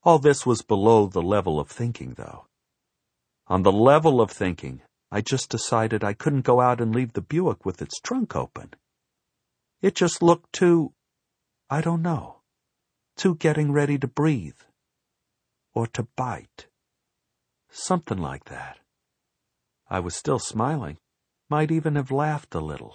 All this was below the level of thinking, though. On the level of thinking, I just decided I couldn't go out and leave the Buick with its trunk open. It just looked too, I don't know, too getting ready to breathe. Or to bite. Something like that. I was still smiling, might even have laughed a little.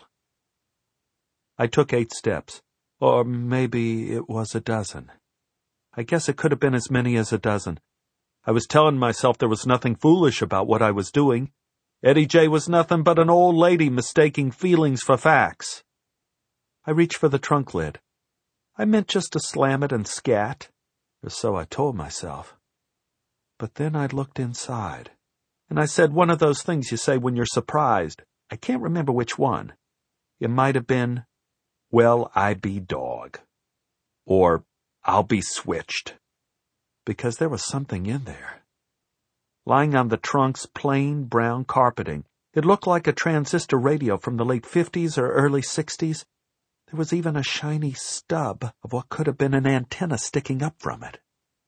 I took 8 steps, or maybe it was a dozen. I guess it could have been as many as a dozen. I was telling myself there was nothing foolish about what I was doing. Eddie J was nothing but an old lady mistaking feelings for facts. I reached for the trunk lid. I meant just to slam it and scat, or so I told myself. But then I looked inside, and I said one of those things you say when you're surprised. I can't remember which one. It might have been, "Well, I be dog," or "I'll be switched," because there was something in there. Lying on the trunk's plain brown carpeting, it looked like a transistor radio from the late 50s or early 60s. There was even a shiny stub of what could have been an antenna sticking up from it.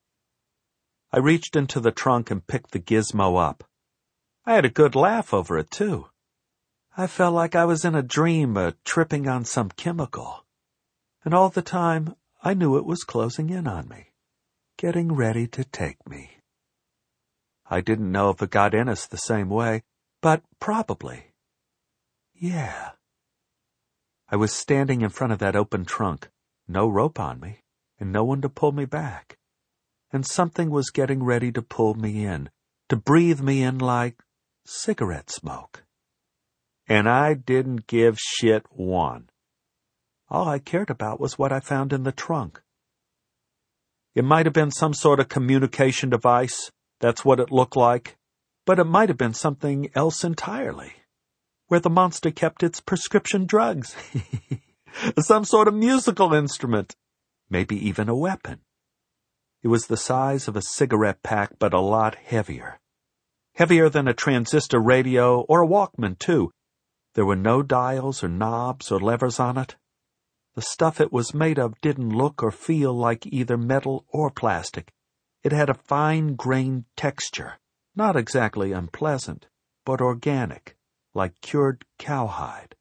I reached into the trunk and picked the gizmo up. I had a good laugh over it, too. I felt like I was in a dream, tripping on some chemical. And all the time, I knew it was closing in on me, getting ready to take me. I didn't know if it got in us the same way, but probably. Yeah. I was standing in front of that open trunk, no rope on me, and no one to pull me back. And something was getting ready to pull me in, to breathe me in like cigarette smoke. And I didn't give shit one. All I cared about was what I found in the trunk. It might have been some sort of communication device, that's what it looked like, but it might have been something else entirely, where the monster kept its prescription drugs. Some sort of musical instrument, maybe even a weapon. It was the size of a cigarette pack, but a lot heavier. Heavier than a transistor radio or a Walkman, too. There were no dials or knobs or levers on it. The stuff it was made of didn't look or feel like either metal or plastic. It had a fine-grained texture, not exactly unpleasant, but organic, like cured cowhide.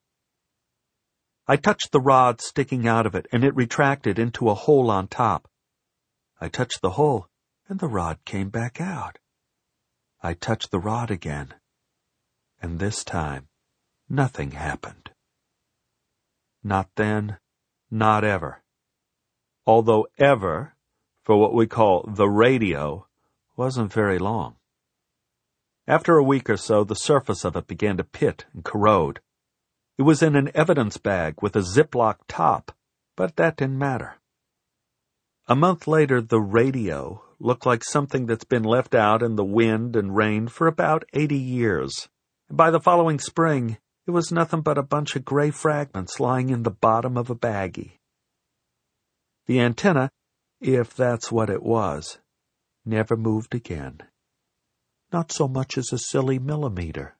I touched the rod sticking out of it, and it retracted into a hole on top. I touched the hole, and the rod came back out. I touched the rod again, and this time, nothing happened. Not then, not ever. Although ever, for what we call the radio, wasn't very long. After a week or so, the surface of it began to pit and corrode. It was in an evidence bag with a Ziploc top, but that didn't matter. A month later, the radio looked like something that's been left out in the wind and rain for about 80 years. And by the following spring, it was nothing but a bunch of gray fragments lying in the bottom of a baggie. The antenna, if that's what it was, never moved again. Not so much as a silly millimeter.